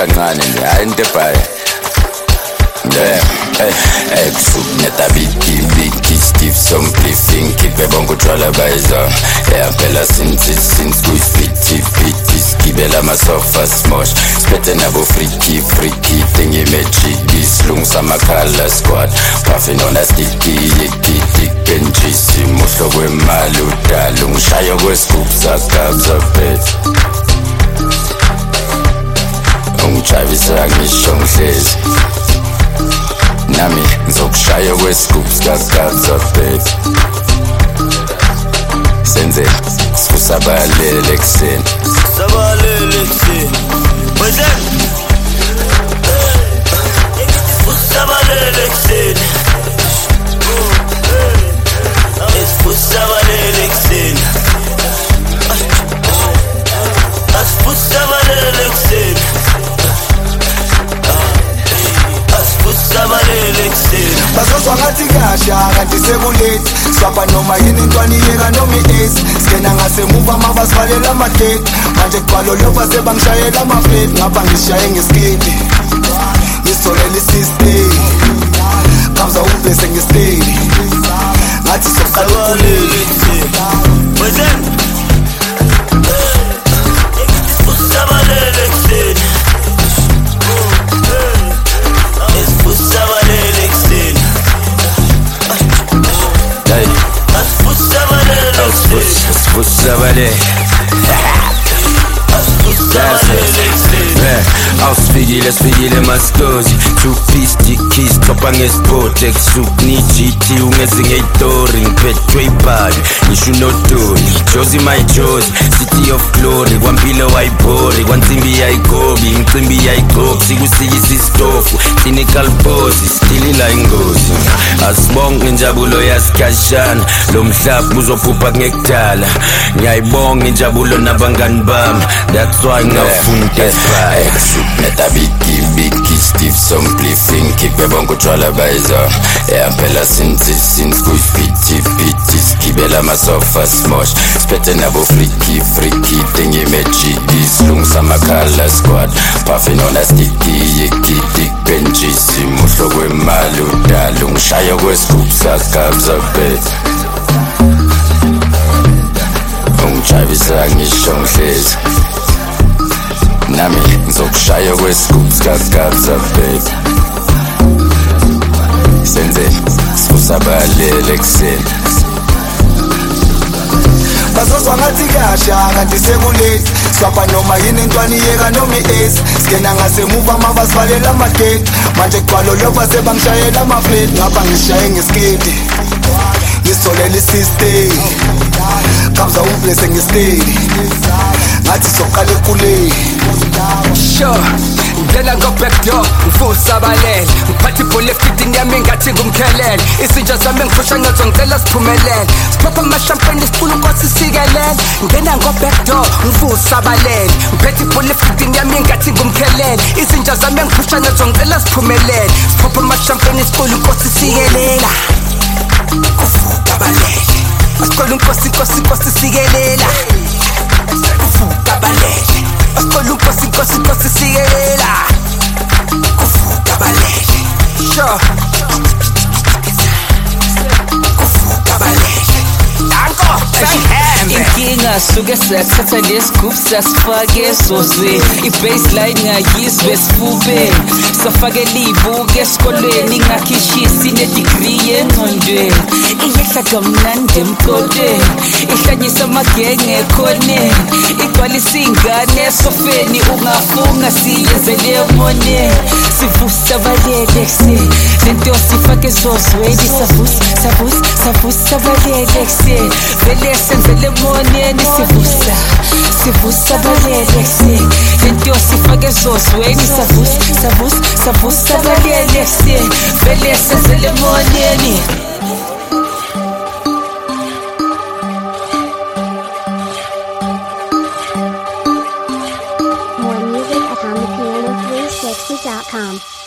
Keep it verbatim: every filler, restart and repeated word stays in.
kancane nje hayi into ebhayi yeah hey hey kusukuneta biki biki Steve song briefing kipe bongo twala baiza yeah phela since since we fit fit skibela masofa smosh spete nabo freaky freaky thing image slung sama color squad puffing on a sticky yicky dick and juicy muhlo kwemali udala ungishayo kwescoop sakabza pet ungijabisa ngisho ngihlezi nami ngizokushaya kwescoop sakabza pet senze sifusabalele ekseni sabalele ekseni wenzeni sifusabalele ekseni sifusabalele ekseni sifusabalele ekseni sifusabalele ekseni bazozwa ngathi kasha kanti sekulethi swapha noma yini intwana iyeka noma i-ace skena ngasemuva mabasivalela amadate manje kubalo lokho sebangishayela amafleti ngapha ngishaye ngesikedi ngisolele i-system kamza ubese ngestedi ngathi soqala ukuleli wenzeni sifusabalele ekseni sifusabalele ekseni hey sifusabalele ekseni sifusabalele awusifikile sifikile maskozi two piece dikis topa ngesport exup ni G T ungezinge itori ngiphethwe ibhali ngisho unodoli Josie my Josie city of glory kwampilo wayibhori kwansimbi yayigobi ngicimbi yayigobi sikusikisa istofu clinical pose still la ingozi asibonge injabulo yasikashana lo mhlaba uzophupha ngekudala ngiyayibonga injabulo nabangani bami that's why ngafunda esibhayi neta biki biki Steve song briefing kipe bongo twala baiza yeah phela since since we fit fit skibela masofa smosh spete nabo freaky freaky thing image slung sama color squad puffing on a sticky yicky dick benjisi muhlo kwemali udala ungishayo kwescoop sakabza pet ungijabisa ngisho ngihlezi nami ngizokushaya kwescoop sakabza pet senze sifusabalele ekseni bazozwa ngathi kasha kanti sekulethi swapha noma yini intwana iyeka noma i-ace skena ngasemuva mabasivalela amadate manje kubalo lokho sebangishayela amafleti ngapha ngishaye ngesikedi ngisolele i-system kamza ubese ngestedi ngathi soqala ekuleli sure ngena go back door ngifusabalele ngiphatha ibhola efitini yami ngathi ngumkhelele izinja zami ngiphusha ngazo ngicela siphumelele siphapha amashampeni sicula unkosi sikelele ngena go back door ngifusabalele ngiphethe ibhola efitini yami ngathi ngumkhelele izinja zami ngiphusha ngazo ngicela siphumelele siphapha amashampeni sicula unkosi sikelela kufukabalele sicula unkosi inkosi inkosi sikelela kufukabalele Ascolo così così così sieela Kufuka balele Sure Kufuka balele Anko inkinga suke siyathatha lescoop sasifake esozweni ibaseline ngayizwe esifubeni safakela ibuke esikolweni ngakhishisa inedegree engqondweni iyehla kamnandi emqodweni ihlanyisa amagenge ekhoneni igcwalisa ingane esofeni ungafunga siyenzele emoneni sivusa balele ekseni lento sifake esozweni savusa savusa savusa balele ekseni vele senzele emoneni sivusa sivusa balele ekseni lento sifake esozweni savusa savusa savusa balele ekseni vele senzele emoneni More music at on the piano three sixty dot com.